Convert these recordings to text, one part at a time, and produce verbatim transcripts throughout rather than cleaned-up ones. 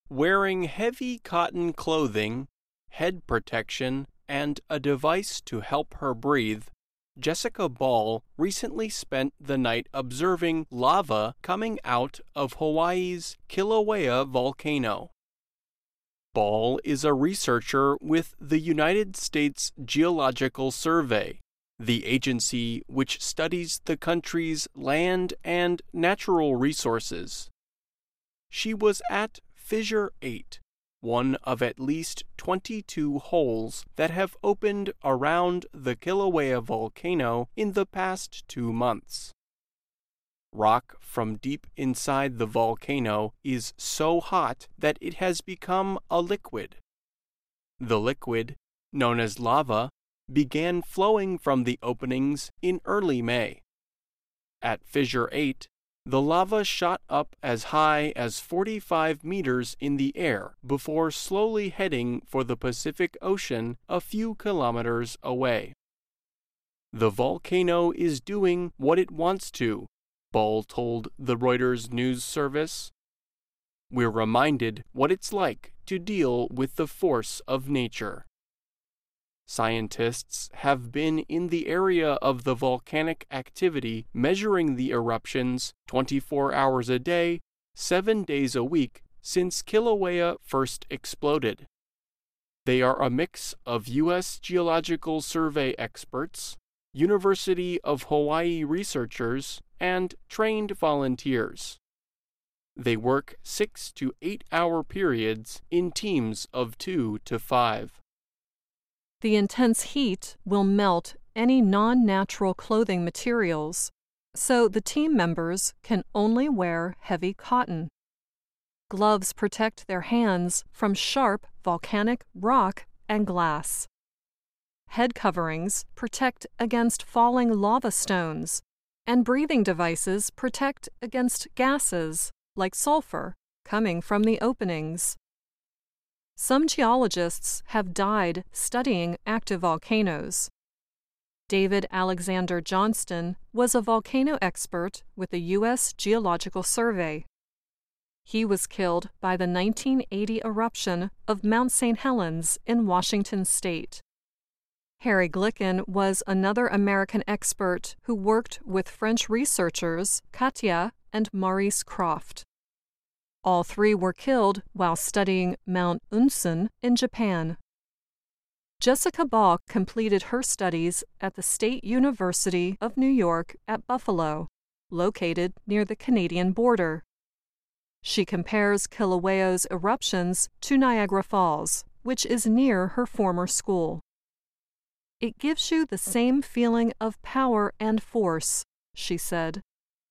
Wearing heavy cotton clothing, head protection, and a device to help her breathe, Jessica Ball recently spent the night observing lava coming out of Hawaii's Kilauea volcano. Ball is a researcher with the United States Geological Survey, the agency which studies the country's land and natural resources. She was at Fissure eight, one of at least twenty-two holes that have opened around the Kilauea volcano in the past two months. Rock from deep inside the volcano is so hot that it has become a liquid. The liquid, known as lava, began flowing from the openings in early May. At Fissure eight, the lava shot up as high as forty-five meters in the air before slowly heading for the Pacific Ocean a few kilometers away. The volcano is doing what it wants to, Ball told the Reuters news service. We're reminded what it's like to deal with the force of nature. Scientists have been in the area of the volcanic activity measuring the eruptions twenty-four hours a day, seven days a week since Kilauea first exploded. They are a mix of U S Geological Survey experts, University of Hawaii researchers, and trained volunteers. They work six to eight hour periods in teams of two to five. The intense heat will melt any non-natural clothing materials, so the team members can only wear heavy cotton. Gloves protect their hands from sharp volcanic rock and glass. Head coverings protect against falling lava stones, and breathing devices protect against gases, like sulfur, coming from the openings. Some geologists have died studying active volcanoes. David Alexander Johnston was a volcano expert with the U S Geological Survey. He was killed by the nineteen eighty eruption of Mount Saint Helens in Washington state. Harry Glicken was another American expert who worked with French researchers Katia and Maurice Croft. All three were killed while studying Mount Unsun in Japan. Jessica Ball completed her studies at the State University of New York at Buffalo, located near the Canadian border. She compares Kilauea's eruptions to Niagara Falls, which is near her former school. It gives you the same feeling of power and force, she said.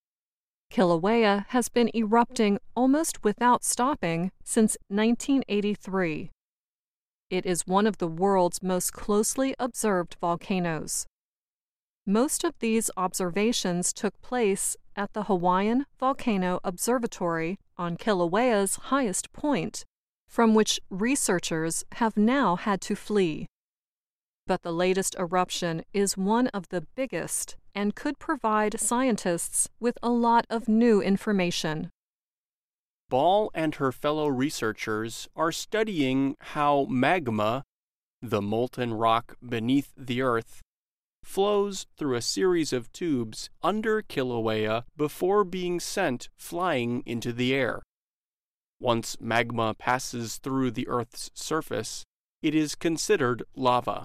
Kilauea has been erupting almost without stopping since nineteen eighty-three. It is one of the world's most closely observed volcanoes. Most of these observations took place at the Hawaiian Volcano Observatory on Kilauea's highest point, from which researchers have now had to flee. But the latest eruption is one of the biggest and could provide scientists with a lot of new information. Ball and her fellow researchers are studying how magma, the molten rock beneath the Earth, flows through a series of tubes under Kilauea before being sent flying into the air. Once magma passes through the Earth's surface, it is considered lava.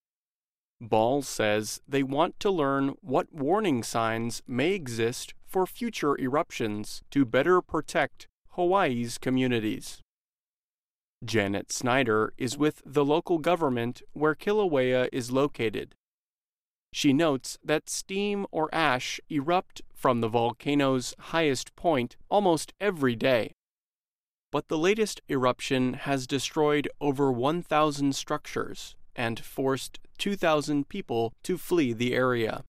Ball says they want to learn what warning signs may exist for future eruptions to better protect Hawaii's communities. Janet Snyder is with the local government where Kilauea is located. She notes that steam or ash erupt from the volcano's highest point almost every day. But the latest eruption has destroyed over one thousand structures and forced two thousand people to flee the area.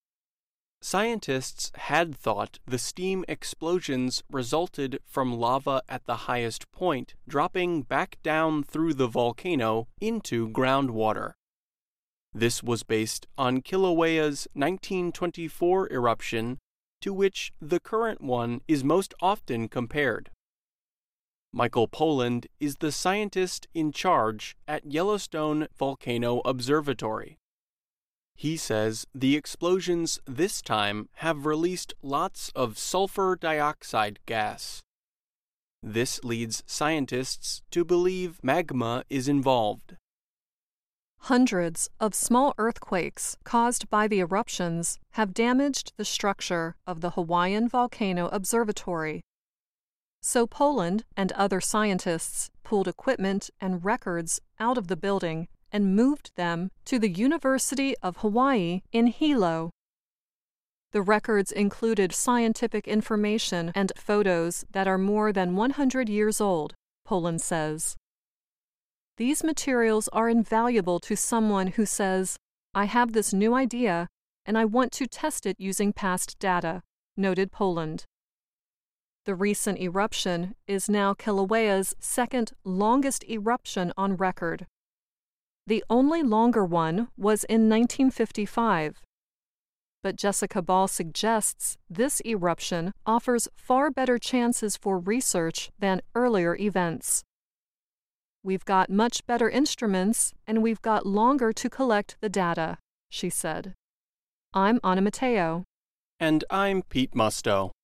Scientists had thought the steam explosions resulted from lava at the highest point dropping back down through the volcano into groundwater. This was based on Kilauea's nineteen twenty-four eruption, to which the current one is most often compared. Michael Poland is the scientist in charge at Yellowstone Volcano Observatory. He says the explosions this time have released lots of sulfur dioxide gas. This leads scientists to believe magma is involved. Hundreds of small earthquakes caused by the eruptions have damaged the structure of the Hawaiian Volcano Observatory. So Poland and other scientists pulled equipment and records out of the building and moved them to the University of Hawaii in Hilo. The records included scientific information and photos that are more than one hundred years old, Poland says. These materials are invaluable to someone who says, "I have this new idea and I want to test it using past data," noted Poland. The recent eruption is now Kilauea's second longest eruption on record. The only longer one was in nineteen fifty-five. But Jessica Ball suggests this eruption offers far better chances for research than earlier events. "We've got much better instruments and we've got longer to collect the data," she said. I'm Anna Matteo. And I'm Pete Musto.